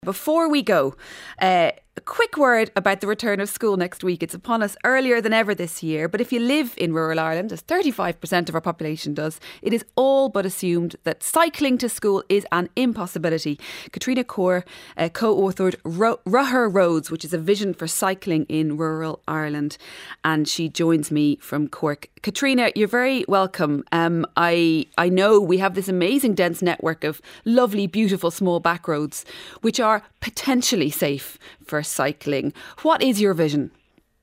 Before we go, a quick word about the return of school next week. It's upon us earlier than ever this year, but if you live in rural Ireland, as 35% of our population does, it is all but assumed that cycling to school is an impossibility. Katrina Kaur co-authored Ruther Roads, which is a vision for cycling in rural Ireland, and she joins me from Cork. Katrina, you're very welcome. I know we have this amazing dense network of lovely, beautiful small back roads, which are potentially safe for cycling. What is your vision?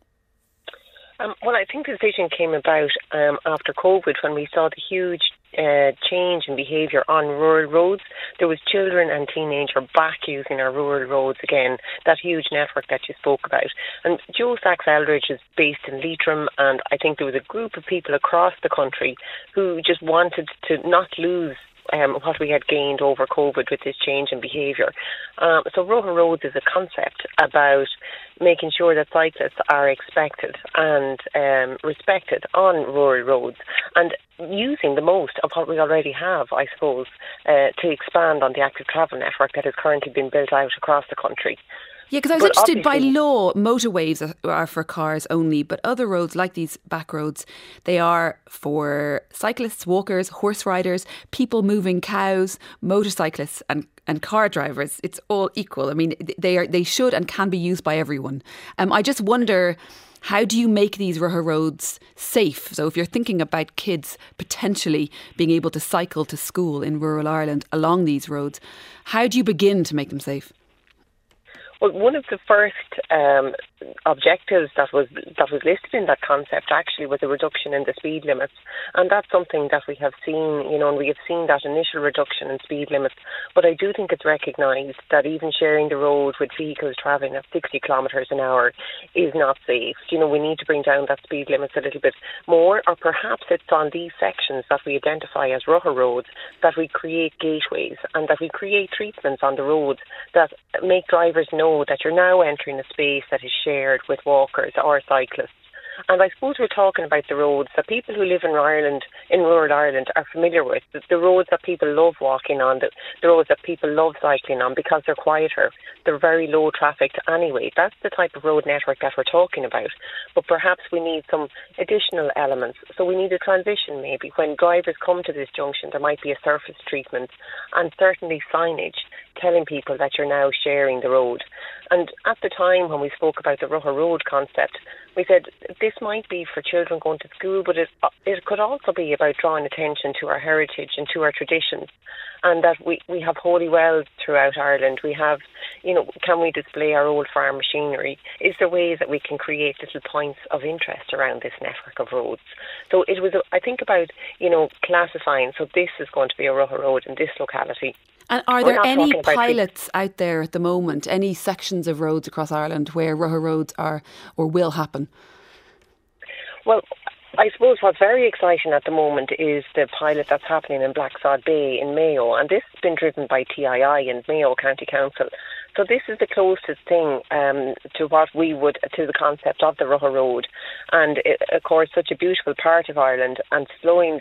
Well, I think this vision came about after COVID, when we saw the huge change in behaviour on rural roads. There was children and teenagers back using our rural roads again, that huge network that you spoke about. And Joe Sachs Eldridge is based in Leitrim, and I think there was a group of people across the country who just wanted to not lose what we had gained over COVID with this change in behaviour. So Ruther Roads is a concept about making sure that cyclists are expected and respected on rural roads, and using the most of what we already have, I suppose, to expand on the active travel network that has currently been built out across the country. Yeah, because I was interested, by law, motorways are for cars only, but other roads like these back roads, they are for cyclists, walkers, horse riders, people moving cows, motorcyclists and car drivers. It's all equal. I mean, they should and can be used by everyone. I just wonder, how do you make these Ruther roads safe? So if you're thinking about kids potentially being able to cycle to school in rural Ireland along these roads, how do you begin to make them safe? Well, one of the first objectives that was listed in that concept actually was a reduction in the speed limits, and that's something that we have seen, and we have seen that initial reduction in speed limits. But I do think it's recognised that even sharing the road with vehicles travelling at 60 kilometres an hour is not safe. We need to bring down that speed limits a little bit more, or perhaps it's on these sections that we identify as Ruther roads that we create gateways and that we create treatments on the roads that make drivers know that you're now entering a space that is shared with walkers or cyclists. And I suppose we're talking about the roads that people who live in rural Ireland are familiar with, the roads that people love walking on, the roads that people love cycling on because they're quieter, they're very low trafficked anyway. That's the type of road network that we're talking about. But perhaps we need some additional elements. So we need a transition maybe. When drivers come to this junction, there might be a surface treatment and certainly signage telling people that you're now sharing the road. And at the time when we spoke about the Ruther Road concept, we said this might be for children going to school, but it could also be about drawing attention to our heritage and to our traditions, and that we have holy wells throughout Ireland. We have, can we display our old farm machinery? Is there ways that we can create little points of interest around this network of roads? So it was, I think, about, classifying, so this is going to be a Ruther Road in this locality. And are there any pilots out there at the moment, any sections of roads across Ireland where Ruther roads are or will happen? Well, I suppose what's very exciting at the moment is the pilot that's happening in Blacksod Bay in Mayo, and this has been driven by TII and Mayo County Council. So this is the closest thing to what to the concept of the Ruther Road. And of course, such a beautiful part of Ireland, and slowing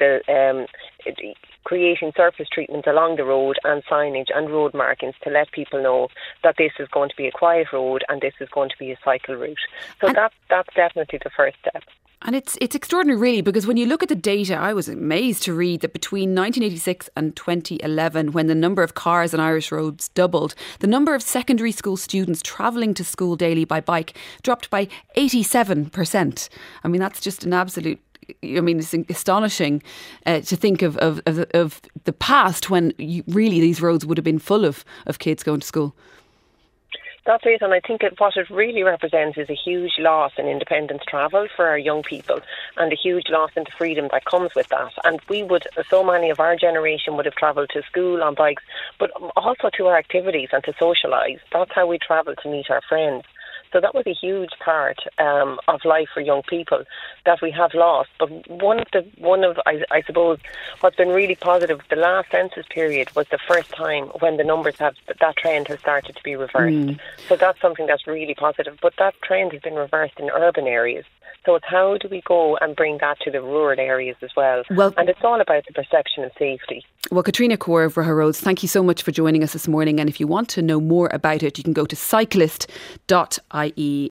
creating surface treatments along the road and signage and road markings to let people know that this is going to be a quiet road and this is going to be a cycle route. So that's definitely the first step. And it's extraordinary, really, because when you look at the data, I was amazed to read that between 1986 and 2011, when the number of cars on Irish roads doubled, the number of secondary school students travelling to school daily by bike dropped by 87%. I mean, that's just an absolute... it's astonishing to think of the past when really these roads would have been full of kids going to school. That's it, and I think what it really represents is a huge loss in independence travel for our young people, and a huge loss in the freedom that comes with that. And so many of our generation would have travelled to school on bikes, but also to our activities and to socialise. That's how we travel to meet our friends. So that was a huge part of life for young people that we have lost. But one of I suppose what's been really positive, the last census period was the first time when the numbers that trend has started to be reversed. So that's something that's really positive. But that trend has been reversed in urban areas. So it's how do we go and bring that to the rural areas as well? And it's all about the perception of safety. Well, Katrina Kaur of Ruha Roads, thank you so much for joining us this morning. And if you want to know more about it, you can go to cyclist.ie.